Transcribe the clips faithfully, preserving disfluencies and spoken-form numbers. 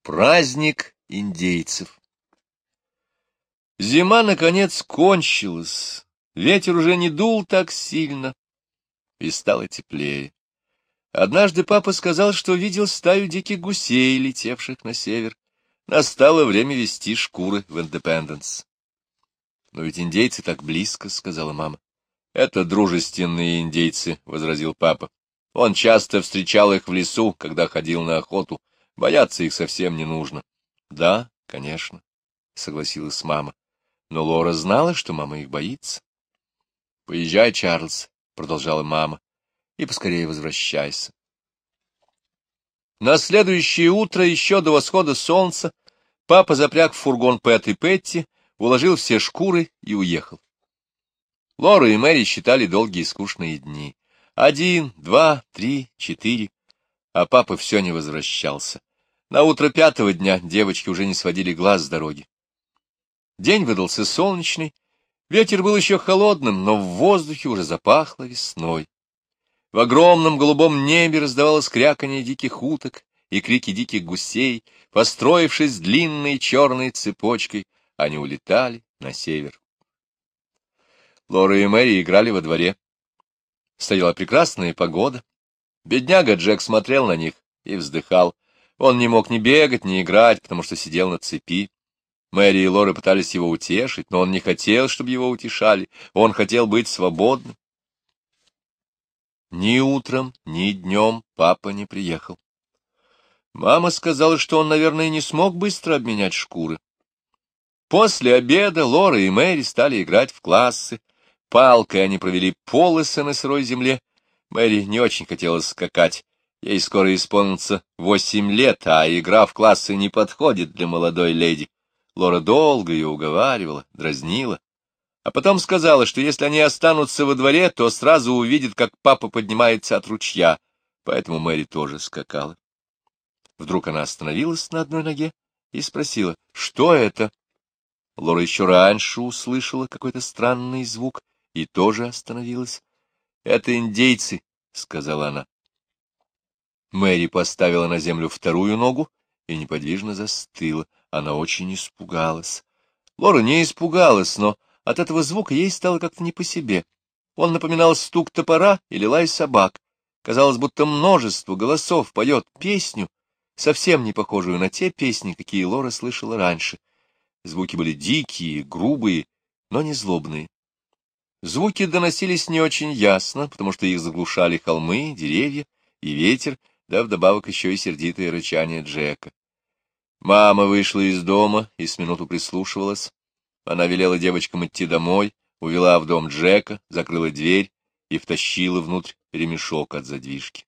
Праздник индейцев. Зима, наконец, кончилась, ветер уже не дул так сильно, и стало теплее. Однажды папа сказал, что видел стаю диких гусей, летевших на север. Настало время везти шкуры в Индепенденс. — Но ведь индейцы так близко, — сказала мама. — Это дружественные индейцы, — возразил папа. Он часто встречал их в лесу, когда ходил на охоту. Бояться их совсем не нужно. — Да, конечно, — согласилась мама. Но Лора знала, что мама их боится. — Поезжай, Чарльз, — продолжала мама, — и поскорее возвращайся. На следующее утро, еще до восхода солнца, папа запряг в фургон Пэт и Петти, уложил все шкуры и уехал. Лора и Мэри считали долгие скучные дни. Один, два, три, четыре. А папа все не возвращался. На утро пятого дня девочки уже не сводили глаз с дороги. День выдался солнечный, ветер был еще холодным, но в воздухе уже запахло весной. В огромном голубом небе раздавалось кряканье диких уток и крики диких гусей. Построившись длинной черной цепочкой, они улетали на север. Лора и Мэри играли во дворе. Стояла прекрасная погода. Бедняга Джек смотрел на них и вздыхал. Он не мог ни бегать, ни играть, потому что сидел на цепи. Мэри и Лора пытались его утешить, но он не хотел, чтобы его утешали. Он хотел быть свободным. Ни утром, ни днем папа не приехал. Мама сказала, что он, наверное, не смог быстро обменять шкуры. После обеда Лора и Мэри стали играть в классы. Палкой они провели полосы на сырой земле. Мэри не очень хотелось скакать. Ей скоро исполнится восемь лет, а игра в классы не подходит для молодой леди. Лора долго ее уговаривала, дразнила, а потом сказала, что если они останутся во дворе, то сразу увидят, как папа поднимается от ручья. Поэтому Мэри тоже скакала. Вдруг она остановилась на одной ноге и спросила, что это? Лора еще раньше услышала какой-то странный звук и тоже остановилась. — Это индейцы, — сказала она. Мэри поставила на землю вторую ногу и неподвижно застыла. Она очень испугалась. Лора не испугалась, но от этого звука ей стало как-то не по себе. Он напоминал стук топора или лай собак. Казалось, будто множество голосов поет песню, совсем не похожую на те песни, какие Лора слышала раньше. Звуки были дикие, грубые, но не злобные. Звуки доносились не очень ясно, потому что их заглушали холмы, деревья и ветер, да вдобавок еще и сердитое рычание Джека. Мама вышла из дома и с минуту прислушивалась. Она велела девочкам идти домой, увела в дом Джека, закрыла дверь и втащила внутрь ремешок от задвижки.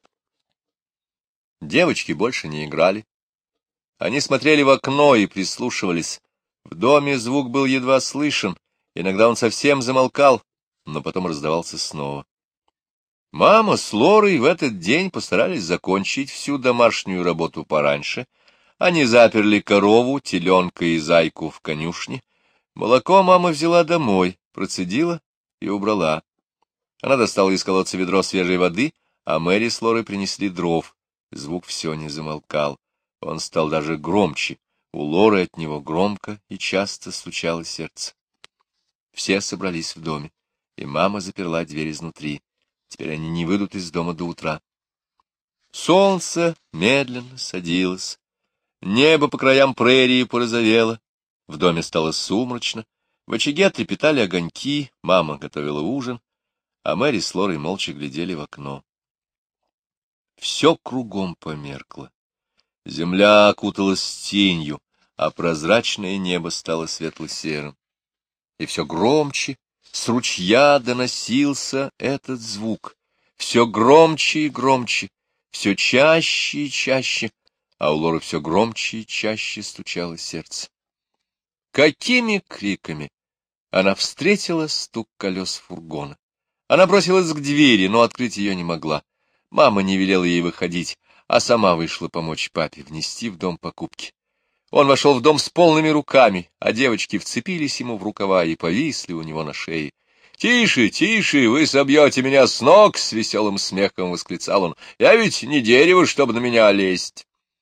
Девочки больше не играли. Они смотрели в окно и прислушивались. В доме звук был едва слышен, иногда он совсем замолкал, но потом раздавался снова. Мама с Лорой в этот день постарались закончить всю домашнюю работу пораньше. Они заперли корову, теленка и зайку в конюшне. Молоко мама взяла домой, процедила и убрала. Она достала из колодца ведро свежей воды, а Мэри с Лорой принесли дров. Звук все не замолкал. Он стал даже громче. У Лоры от него громко и часто стучало сердце. Все собрались в доме, и мама заперла дверь изнутри. Теперь они не выйдут из дома до утра. Солнце медленно садилось. Небо по краям прерии порозовело. В доме стало сумрачно. В очаге трепетали огоньки. Мама готовила ужин, а Мэри с Лорой молча глядели в окно. Все кругом померкло. Земля окуталась тенью, а прозрачное небо стало светло-серым. И все громче с ручья доносился этот звук. Все громче и громче, все чаще и чаще, а у Лоры все громче и чаще стучало сердце. Какими криками она встретила стук колес фургона! Она бросилась к двери, но открыть ее не могла. Мама не велела ей выходить, а сама вышла помочь папе внести в дом покупки. Он вошел в дом с полными руками, а девочки вцепились ему в рукава и повисли у него на шее. — Тише, тише, вы собьете меня с ног! — с веселым смехом восклицал он. — Я ведь не дерево, чтобы на меня лезть.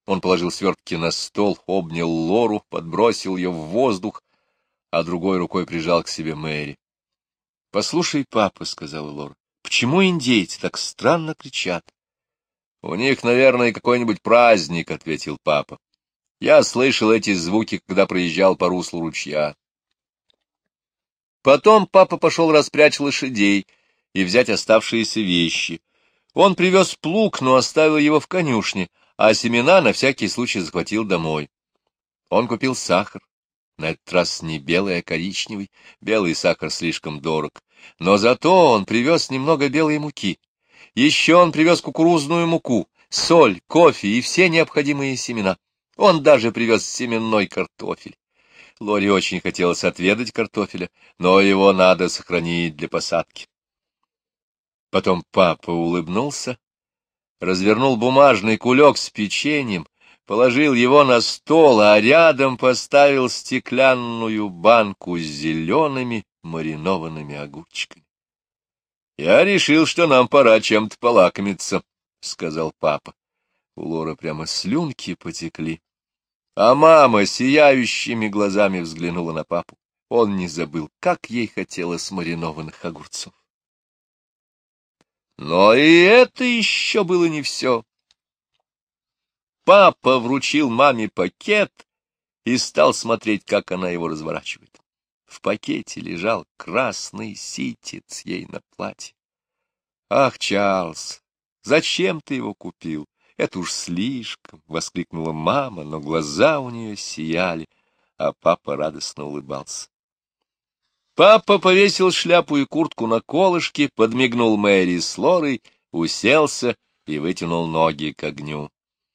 Он положил свертки на стол, обнял Лору, подбросил ее в воздух, а другой рукой прижал к себе Мэри. — Послушай, папа, — сказала Лора, — почему индейцы так странно кричат? — У них, наверное, какой-нибудь праздник, — ответил папа. — Я слышал эти звуки, когда проезжал по руслу ручья. Потом папа пошел распрячь лошадей и взять оставшиеся вещи. Он привез плуг, но оставил его в конюшне, а семена на всякий случай захватил домой. Он купил сахар. На этот раз не белый, а коричневый. Белый сахар слишком дорог. Но зато он привез немного белой муки. Еще он привез кукурузную муку, соль, кофе и все необходимые семена. Он даже привез семенной картофель. Лоре очень хотелось отведать картофеля, но его надо сохранить для посадки. Потом папа улыбнулся, развернул бумажный кулек с печеньем, положил его на стол, а рядом поставил стеклянную банку с зелеными маринованными огурчиками. — Я решил, что нам пора чем-то полакомиться, — сказал папа. У Лоры прямо слюнки потекли. А мама сияющими глазами взглянула на папу. Он не забыл, как ей хотелось маринованных огурцов. Но и это еще было не все. Папа вручил маме пакет и стал смотреть, как она его разворачивает. В пакете лежал красный ситец ей на платье. — Ах, Чарльз, зачем ты его купил? Это уж слишком! — воскликнула мама, но глаза у нее сияли, а папа радостно улыбался. Папа повесил шляпу и куртку на колышки, подмигнул Мэри с Лорой, уселся и вытянул ноги к огню.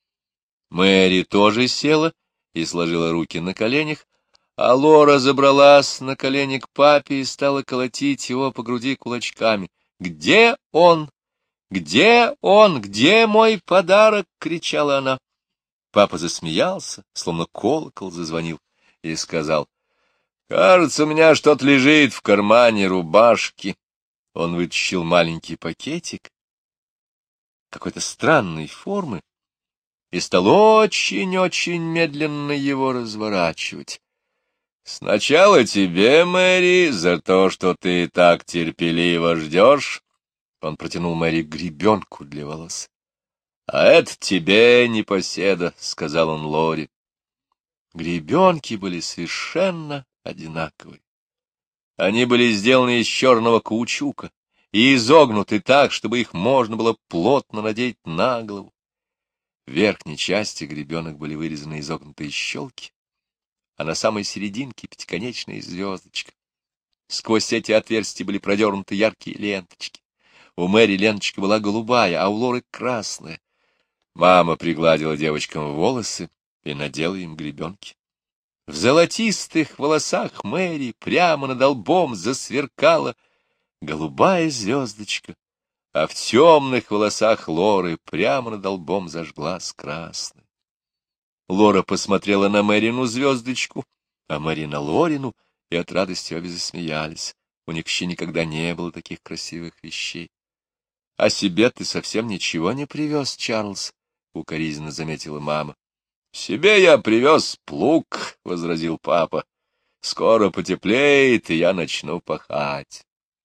Мэри тоже села и сложила руки на коленях, а Лора забралась на колени к папе и стала колотить его по груди кулачками. «Где он? Где он? Где мой подарок?» — кричала она. Папа засмеялся, словно колокол зазвонил, и сказал: «Кажется, у меня что-то лежит в кармане рубашки». Он вытащил маленький пакетик какой-то странной формы и стал очень-очень медленно его разворачивать. «Сначала тебе, Мэри, за то, что ты так терпеливо ждешь». Он протянул Мэри гребенку для волос. «А это тебе, непоседа», — сказал он Лоре. Гребенки были совершенно одинаковые. Они были сделаны из черного каучука и изогнуты так, чтобы их можно было плотно надеть на голову. В верхней части гребенок были вырезаны изогнутые щелки, а на самой серединке пятиконечная звездочка. Сквозь эти отверстия были продернуты яркие ленточки. У Мэри ленточка была голубая, а у Лоры красная. Мама пригладила девочкам волосы и надела им гребенки. В золотистых волосах Мэри прямо над лбом засверкала голубая звездочка, а в темных волосах Лоры прямо над лбом зажглась красная. Лора посмотрела на Мэрину звездочку, а Мэри на Лорину, и от радости обе засмеялись. У них еще никогда не было таких красивых вещей. — А себе ты совсем ничего не привез, Чарльз? — укоризненно заметила мама. — Себе я привез плуг, — возразил папа. — Скоро потеплеет, и я начну пахать.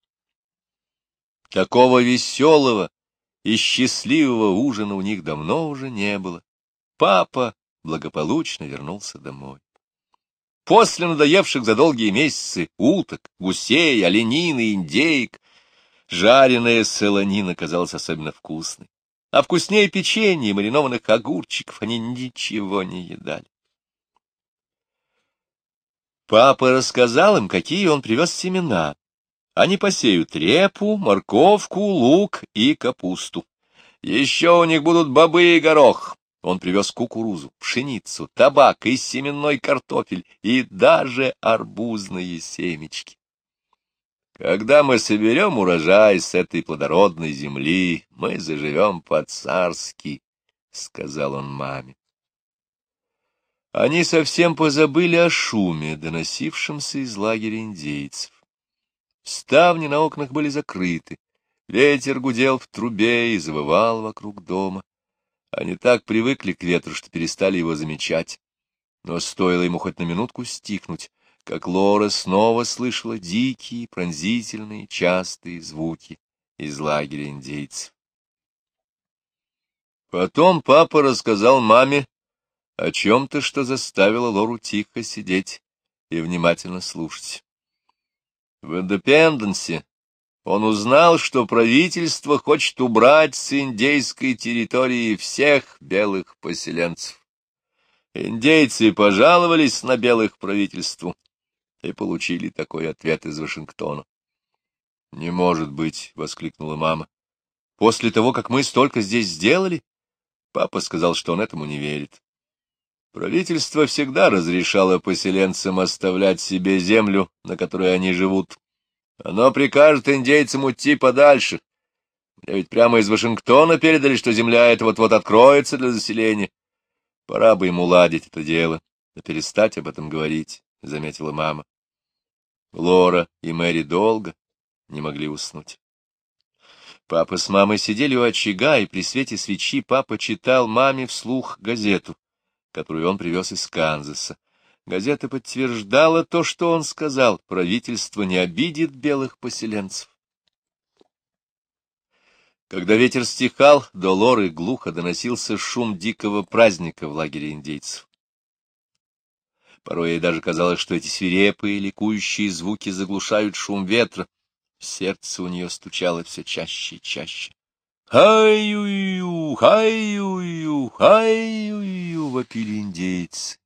Такого веселого и счастливого ужина у них давно уже не было. Папа благополучно вернулся домой. После надоевших за долгие месяцы уток, гусей, оленины, индеек, жареная солонина казалась особенно вкусной. А вкуснее печенья и маринованных огурчиков они ничего не едали. Папа рассказал им, какие он привез семена. Они посеют репу, морковку, лук и капусту. Еще у них будут бобы и горох. Он привез кукурузу, пшеницу, табак и семенной картофель, и даже арбузные семечки. Когда мы соберем урожай с этой плодородной земли, мы заживем по-царски, — сказал он маме. Они совсем позабыли о шуме, доносившемся из лагеря индейцев. Ставни на окнах были закрыты, ветер гудел в трубе и завывал вокруг дома. Они так привыкли к ветру, что перестали его замечать. Но стоило ему хоть на минутку стихнуть, как Лора снова слышала дикие, пронзительные, частые звуки из лагеря индейцев. Потом папа рассказал маме о чем-то, что заставило Лору тихо сидеть и внимательно слушать. В Индепенденсе он узнал, что правительство хочет убрать с индейской территории всех белых поселенцев. Индейцы пожаловались на белых правительству и получили такой ответ из Вашингтона. — Не может быть! — воскликнула мама. — После того, как мы столько здесь сделали? Папа сказал, что он этому не верит. Правительство всегда разрешало поселенцам оставлять себе землю, на которой они живут. Оно прикажет индейцам уйти подальше. Мне ведь прямо из Вашингтона передали, что земля эта вот-вот откроется для заселения. Пора бы ему ладить это дело, да перестать об этом говорить, — заметила мама. Лора и Мэри долго не могли уснуть. Папа с мамой сидели у очага, и при свете свечи папа читал маме вслух газету, которую он привез из Канзаса. Газета подтверждала то, что он сказал: правительство не обидит белых поселенцев. Когда ветер стихал, до Лоры глухо доносился шум дикого праздника в лагере индейцев. Порой ей даже казалось, что эти свирепые, ликующие звуки заглушают шум ветра. Сердце у нее стучало все чаще и чаще. «Хай-ю-ю! Хай-ю-ю! Хай-ю-ю!» — вопили индейцы.